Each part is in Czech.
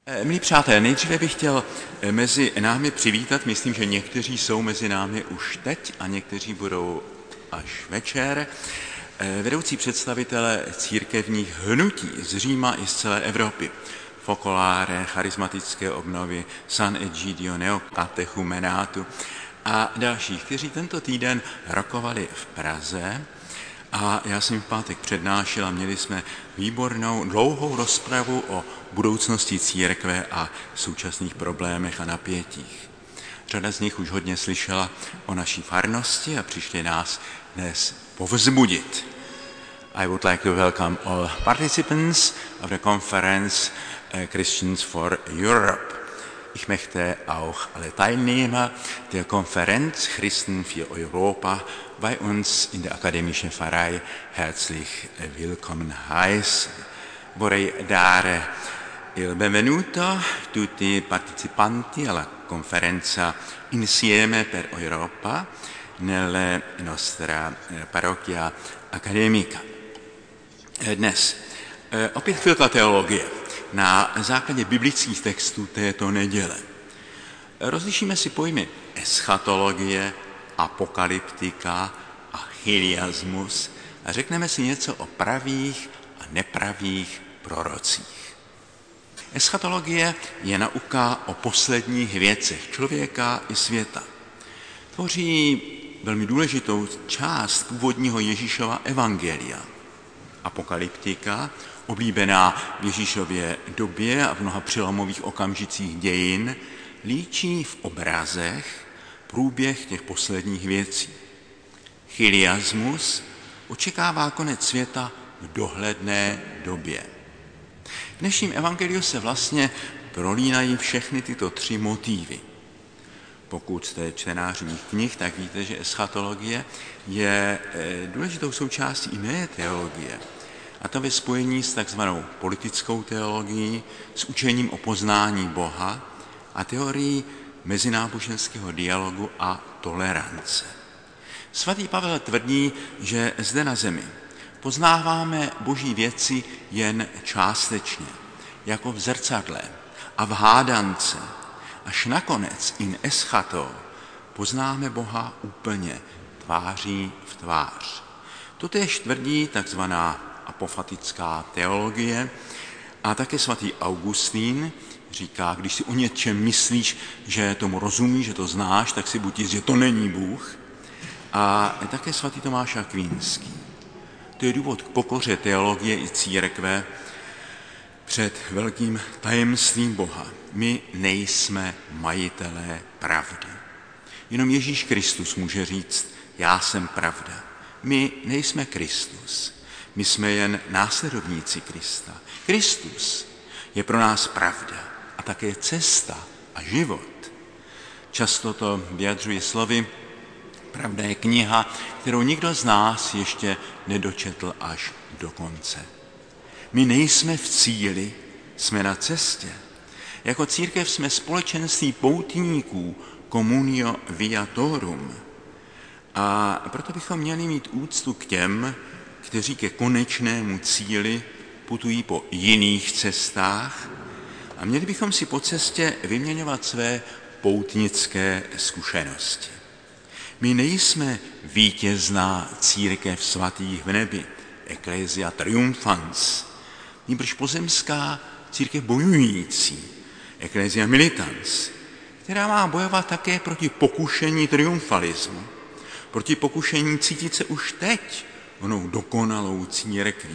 Milí přátelé, nejdříve bych chtěl mezi námi přivítat, myslím, že někteří jsou mezi námi už teď a někteří budou až večer, vedoucí představitele církevních hnutí z Říma i z celé Evropy. Focolare, charismatické obnovy, San Egidio, Neokatechumenátu a dalších, kteří tento týden rokovali v Praze. A já jsem v pátek přednášel a měli jsme výbornou, dlouhou rozpravu o budoucnosti církve a současných problémech a napětích. Řada z nich už hodně slyšela o naší farnosti a přišli nás dnes povzbudit. I would like to welcome all participants of the conference Christians for Europe. Ich möchte auch alle Teilnehmer der Konferenz Christen für Europa bei uns in der Akademischen Pfarrei herzlich willkommen heißen. Vorrei dare il benvenuto tutti i partecipanti alla conferenza Insieme per Europa nella nostra parrocchia accademica. Dnes opět chvilka teologie na základě biblických textů této neděle. Rozlišíme si pojmy eschatologie, apokalyptika a chiliasmus a řekneme si něco o pravých a nepravých prorocích. Eschatologie je nauka o posledních věcech člověka i světa. Tvoří velmi důležitou část původního Ježíšova evangelia. Apokalyptika, oblíbená v Ježíšově době a v mnoha přelomových okamžicích dějin, líčí v obrazech průběh těch posledních věcí. Chiliasmus očekává konec světa v dohledné době. V dnešním evangeliu se vlastně prolínají všechny tyto tři motívy. Pokud jste čtenáři mých knih, tak víte, že eschatologie je důležitou součástí jiné teologie. A to ve spojení s takzvanou politickou teologií, s učením o poznání Boha a teorií mezináboženského dialogu a tolerance. Svatý Pavel tvrdí, že zde na zemi poznáváme boží věci jen částečně, jako v zrcadle a v hádance. Až nakonec in eschato poznáme Boha úplně, tváří v tvář. Totéž tvrdí takzvaná apofatická teologie a také svatý Augustín říká, když si o něčem myslíš, že tomu rozumíš, že to znáš, tak si buď jist, že to není Bůh. A také svatý Tomáš Akvínský. To je důvod k pokoře teologie i církve před velkým tajemstvím Boha. My nejsme majitelé pravdy. Jenom Ježíš Kristus může říct, já jsem pravda. My nejsme Kristus. My jsme jen následovníci Krista. Kristus je pro nás pravda a také cesta a život. Často to vyjadřuje slovy, pravda je kniha, kterou nikdo z nás ještě nedočetl až do konce. My nejsme v cíli, jsme na cestě. Jako církev jsme společenství poutníků, communio viatorum. A proto bychom měli mít úctu k těm, kteří ke konečnému cíli putují po jiných cestách a měli bychom si po cestě vyměňovat své poutnické zkušenosti. My nejsme vítězná církev svatých v nebi, Ecclesia triumphans, nýbrž pozemská církev bojující, Ecclesia militans, která má bojovat také proti pokušení triumfalismu, proti pokušení cítit se už teď onou dokonalou církví.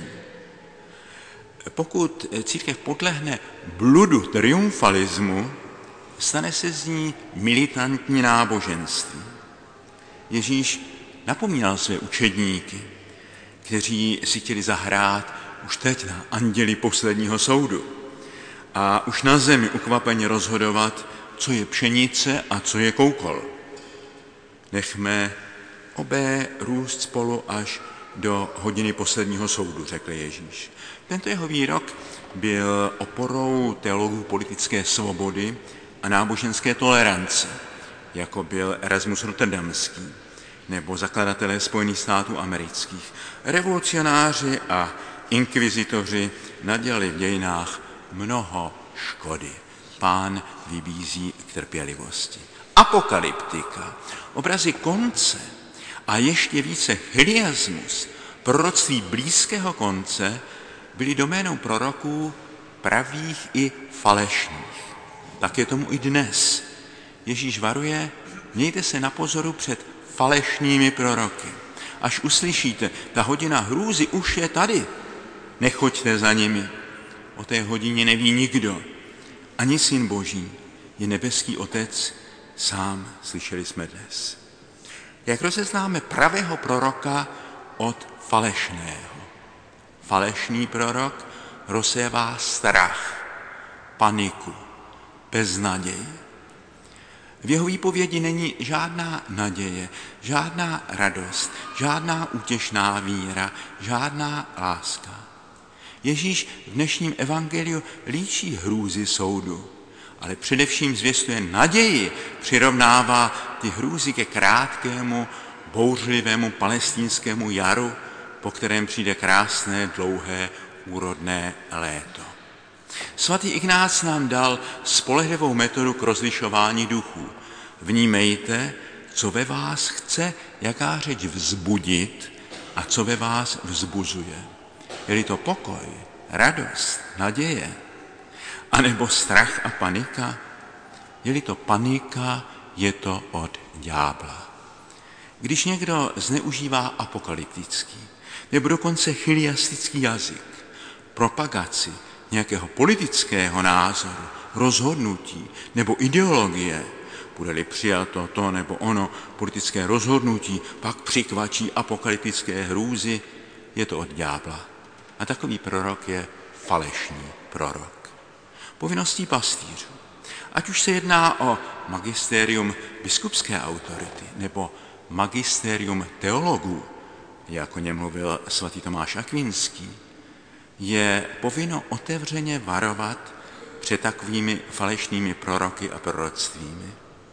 Pokud církev podlehne bludu triumfalismu, stane se z ní militantní náboženství. Ježíš napomínal své učedníky, kteří si chtěli zahrát už teď na anděli posledního soudu a už na zemi ukvapeně rozhodovat, co je pšenice a co je koukol. Nechme obé růst spolu až do hodiny posledního soudu, řekl Ježíš. Tento jeho výrok byl oporou teologů politické svobody a náboženské tolerance, jako byl Erasmus Rotterdamský nebo zakladatelé Spojených států amerických. Revolucionáři a inkvizitoři nadělali v dějinách mnoho škody. Pán vybízí k trpělivosti. Apokalyptika, obrazy konce a ještě více chiliasmus, proroctví blízkého konce, byly doménou proroků pravých i falešných. Tak je tomu i dnes. Ježíš varuje, mějte se na pozoru před falešnými proroky. Až uslyšíte, ta hodina hrůzy už je tady, nechoďte za nimi. O té hodině neví nikdo. Ani Syn Boží, je nebeský Otec sám, slyšeli jsme dnes. Jak rozeznáme pravého proroka od falešného? Falešný prorok rozsévá strach, paniku, beznaděj. V jeho výpovědi není žádná naděje, žádná radost, žádná útěšná víra, žádná láska. Ježíš v dnešním evangeliu líčí hrůzy soudu, ale především zvěstuje naději, přirovnává ty hrůzy ke krátkému, bouřlivému palestinskému jaru, po kterém přijde krásné, dlouhé, úrodné léto. Svatý Ignác nám dal spolehlivou metodu k rozlišování duchů. Vnímejte, co ve vás chce jaká řeč vzbudit a co ve vás vzbuzuje. Je-li to pokoj, radost, naděje, anebo strach a panika, je-li to panika, je to od ďábla. Když někdo zneužívá apokalyptický nebo dokonce chiliastický jazyk, propagaci nějakého politického názoru, rozhodnutí nebo ideologie, bude-li přijato to nebo ono politické rozhodnutí, pak přikvačí apokalyptické hrůzy, je to od ďábla. A takový prorok je falešný prorok. Povinností pastýřů, ať už se jedná o magisterium biskupské autority nebo magisterium teologů, jak o něm mluvil svatý Tomáš Akvinský, je povinno otevřeně varovat před takovými falešnými proroky a proroctvími.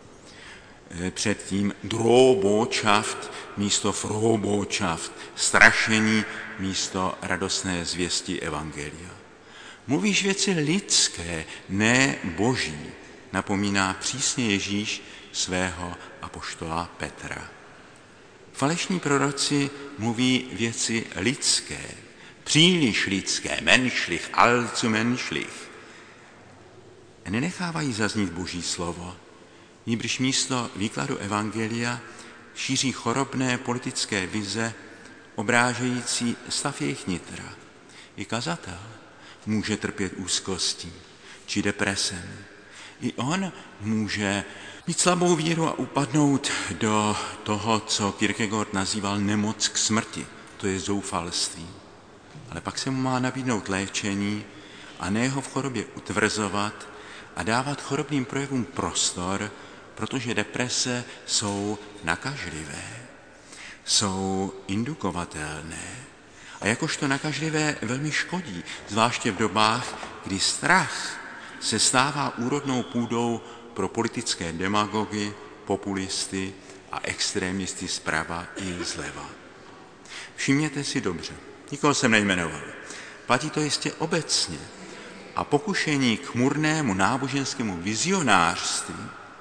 Před tím drobočaft místo frobočaft, strašení místo radostné zvěsti evangelia. Mluvíš věci lidské, ne boží, napomíná přísně Ježíš svého apoštola Petra. Falešní proroci mluví věci lidské, příliš lidské, menšlich, allzu menšlich. Nenechávají zaznít Boží slovo, nýbrž místo výkladu evangelia šíří chorobné politické vize, obrážející stav jejich nitra. I kazatel může trpět úzkostí či depresemi. I on může mít slabou víru a upadnout do toho, co Kierkegaard nazýval nemoc k smrti. To je zoufalství. Ale pak se mu má nabídnout léčení a ne ho v chorobě utvrzovat a dávat chorobným projevům prostor, protože deprese jsou nakažlivé, jsou indukovatelné a jakožto nakažlivé velmi škodí, zvláště v dobách, kdy strach se stává úrodnou půdou pro politické demagogy, populisty a extrémisty zprava i zleva. Všimněte si dobře, nikoho jsem nejmenoval. Platí to jistě obecně. A pokušení k chmurnému náboženskému vizionářství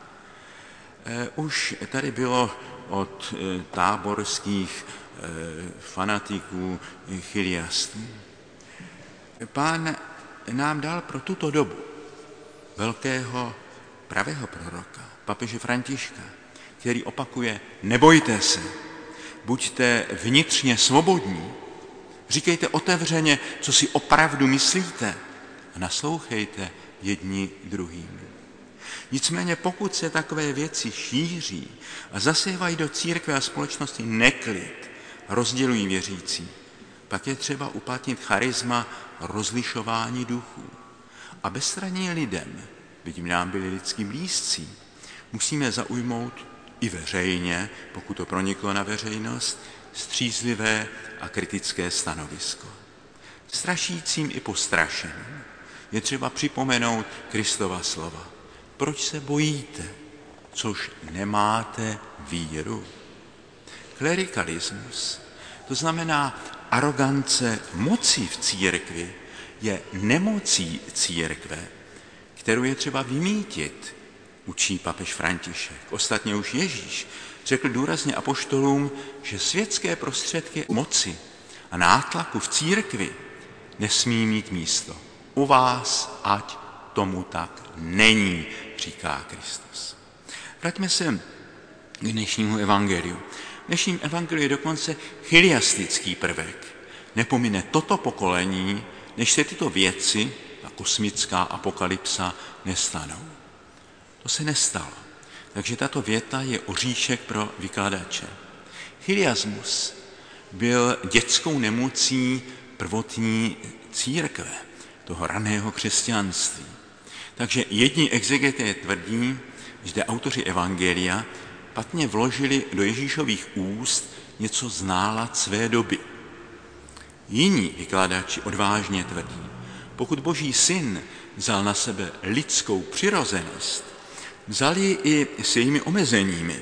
už tady bylo od táborských fanatiků, chiliastů. Pán nám dal pro tuto dobu velkého pravého proroka, papeže Františka, který opakuje: nebojte se, buďte vnitřně svobodní, říkejte otevřeně, co si opravdu myslíte a naslouchejte jedni druhým. Nicméně pokud se takové věci šíří a zasévají do církve a společnosti neklid, rozdělují věřící, pak je třeba uplatnit charisma rozlišování duchů. A bezstranně lidem, byť nám byli lidsky blízcí, musíme zaujmout i veřejně, pokud to proniklo na veřejnost, střízlivé a kritické stanovisko. Strašícím i postrašeným je třeba připomenout Kristova slova. Proč se bojíte, což nemáte víru? Klerikalismus, to znamená arogance moci v církvi, je nemocí církve. kterou je třeba vymítit, učí papež František. Ostatně už Ježíš řekl důrazně apoštolům, že světské prostředky moci a nátlaku v církvi nesmí mít místo. U vás ať tomu tak není, říká Kristus. Vraťme se k dnešnímu evangeliu. V dnešním evangeliu je dokonce chiliastický prvek. Nepomine toto pokolení, než se tyto věci, ta kosmická apokalypsa, nestanou. To se nestalo. Takže tato věta je oříšek pro vykladače. Chiliasmus byl dětskou nemocí prvotní církve, toho raného křesťanství. Takže jedni exegeté tvrdí, že autoři evangelia patně vložili do Ježíšových úst něco z nálad své doby. Jiní vykladači odvážně tvrdí, pokud Boží syn vzal na sebe lidskou přirozenost, vzal ji i s jejími omezeními.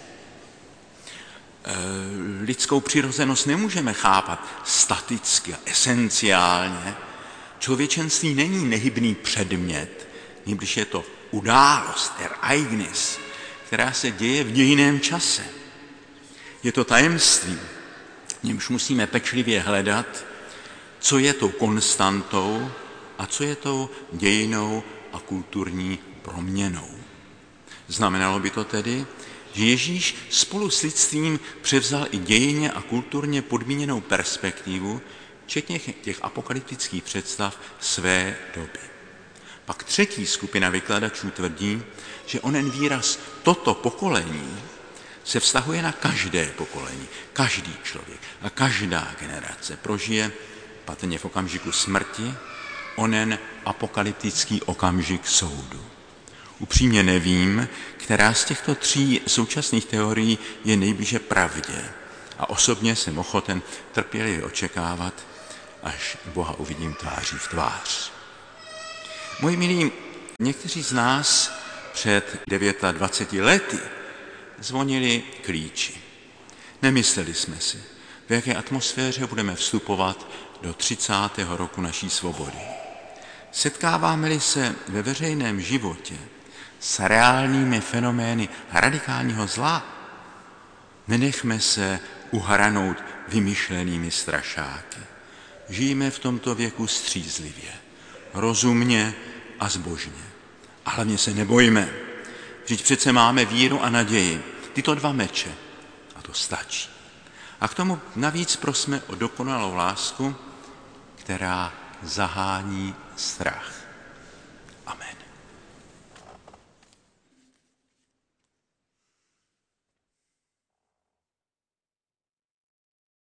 Lidskou přirozenost nemůžeme chápat staticky a esenciálně. Člověčenství není nehybný předmět, nýbrž je to událost, ereignis, která se děje v dějinném čase. Je to tajemství, v němž musíme pečlivě hledat, co je tou konstantou a co je tou dějinnou a kulturní proměnou. Znamenalo by to tedy, že Ježíš spolu s lidstvím převzal i dějinně a kulturně podmíněnou perspektivu, včetně těch apokalyptických představ své doby. Pak třetí skupina vykladačů tvrdí, že onen výraz toto pokolení se vztahuje na každé pokolení. Každý člověk a každá generace prožije, patrně v okamžiku smrti, onen apokalyptický okamžik soudu. Upřímně nevím, která z těchto tří současných teorií je nejblíže pravdě. A osobně jsem ochoten trpělivě očekávat, až Boha uvidím tváří v tvář. Moji milí, někteří z nás před 29 lety zvonili klíči. Nemysleli jsme si, v jaké atmosféře budeme vstupovat do 30. roku naší svobody. Setkáváme-li se ve veřejném životě s reálnými fenomény radikálního zla, nenechme se uhranout vymyšlenými strašáky. Žijeme v tomto věku střízlivě, rozumně a zbožně. A hlavně se nebojme. Vždyť přece máme víru a naději. Tyto dva meče. A to stačí. A k tomu navíc prosme o dokonalou lásku, která zahání strach.